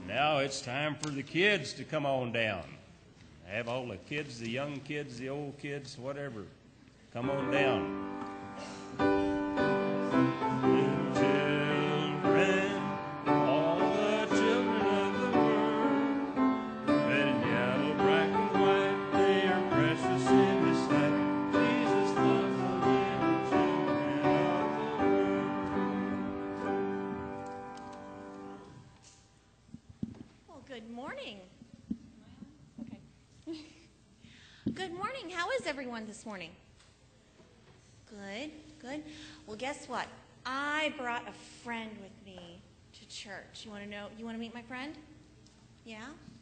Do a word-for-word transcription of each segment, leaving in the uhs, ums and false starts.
Now it's time for the kids to come on down. Have all the kids, the young kids, the old kids, whatever. Come on down. Everyone this morning? Good, good. Well, guess what? I brought a friend with me to church. You want to know? You want to meet my friend? Yeah?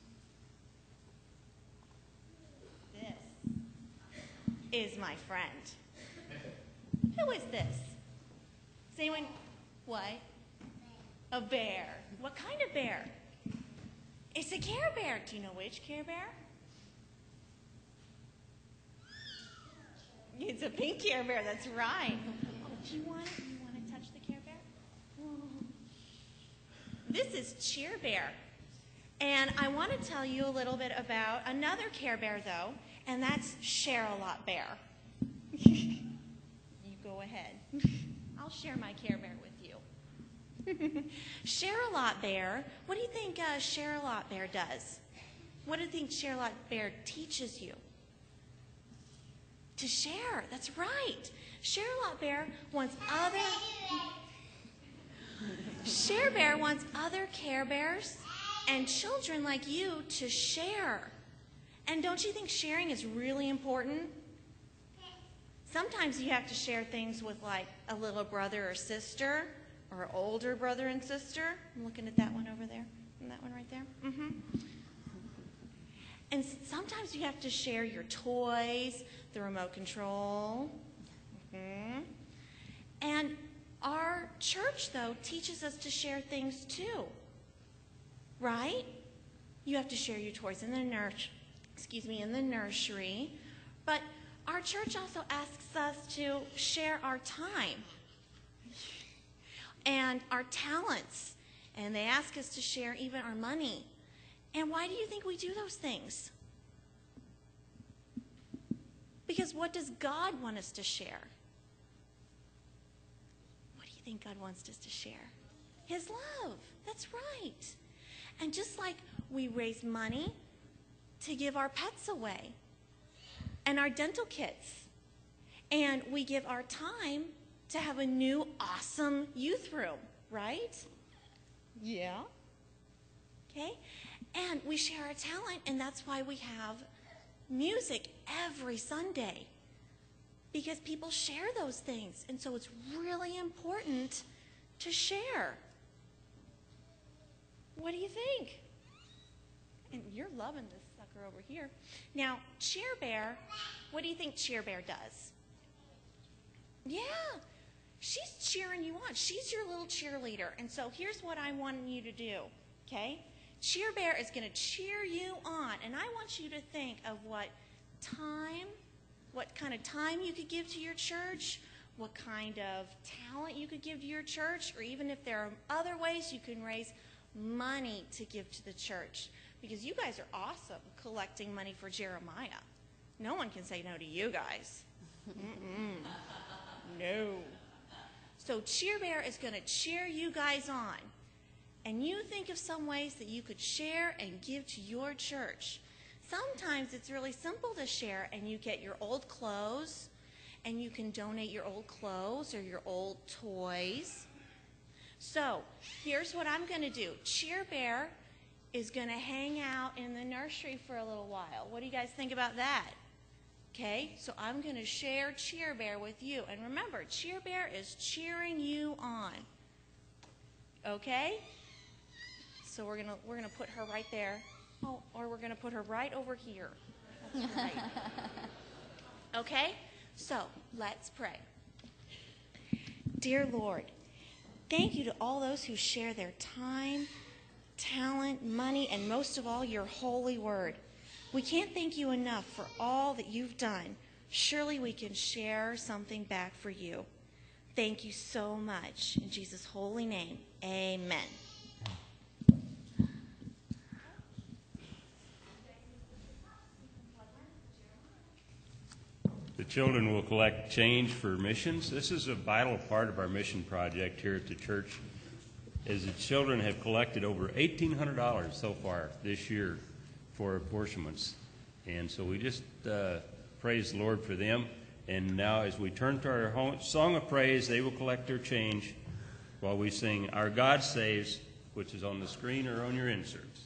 This is my friend. Who is this? Does anyone? What? A bear. What kind of bear? It's a Care Bear. Do you know which Care Bear? It's a pink Care Bear, that's right. Oh, do you want it? You want to touch the Care Bear? Whoa. This is Cheer Bear. And I want to tell you a little bit about another Care Bear, though, and that's Share-a-Lot Bear. You go ahead. I'll share my Care Bear with you. Share-a-Lot Bear, what do you think uh, Share-a-Lot Bear does? What do you think Share-a-Lot Bear teaches you? To share, that's right. Share-a-Lot Bear wants other Share Bear wants other Care Bears and children like you to share. And don't you think sharing is really important? Sometimes you have to share things with like a little brother or sister or older brother and sister. I'm looking at that one over there and that one right there. Mm-hmm. And sometimes you have to share your toys, the remote control. Mm-hmm. And our church, though, teaches us to share things too. Right? You have to share your toys in the nursery, excuse me, in the nursery. But our church also asks us to share our time and our talents. And they ask us to share even our money. And why do you think we do those things? Because what does God want us to share? What do you think God wants us to share? His love. That's right. And just like we raise money to give our pets away and our dental kits, and we give our time to have a new awesome youth room, right? Yeah. Okay? And we share our talent, and that's why we have music every Sunday, because people share those things. And so it's really important to share. What do you think? And you're loving this sucker over here. Now, Cheer Bear, what do you think Cheer Bear does? Yeah, she's cheering you on. She's your little cheerleader. And so here's what I want you to do, okay? Cheer Bear is going to cheer you on, and I want you to think of what time, what kind of time you could give to your church, what kind of talent you could give to your church, or even if there are other ways you can raise money to give to the church, because you guys are awesome collecting money for Jeremiah. No one can say no to you guys. Mm-mm. No. So Cheer Bear is going to cheer you guys on. And you think of some ways that you could share and give to your church. Sometimes it's really simple to share, and you get your old clothes, and you can donate your old clothes or your old toys. So here's what I'm going to do. Cheer Bear is going to hang out in the nursery for a little while. What do you guys think about that? Okay, so I'm going to share Cheer Bear with you. And remember, Cheer Bear is cheering you on. Okay? So we're gonna we're gonna put her right there, oh, or we're gonna put her right over here. That's right. Okay. So let's pray. Dear Lord, thank you to all those who share their time, talent, money, and most of all, your holy word. We can't thank you enough for all that you've done. Surely we can share something back for you. Thank you so much. In Jesus' holy name, amen. the children will collect change for missions. This is a vital part of our mission project here at the church, as the children have collected over eighteen hundred dollars so far this year for apportionments. And so we just uh, praise the Lord for them. And now as we turn to our home, song of praise, they will collect their change while we sing Our God Saves, which is on the screen or on your inserts.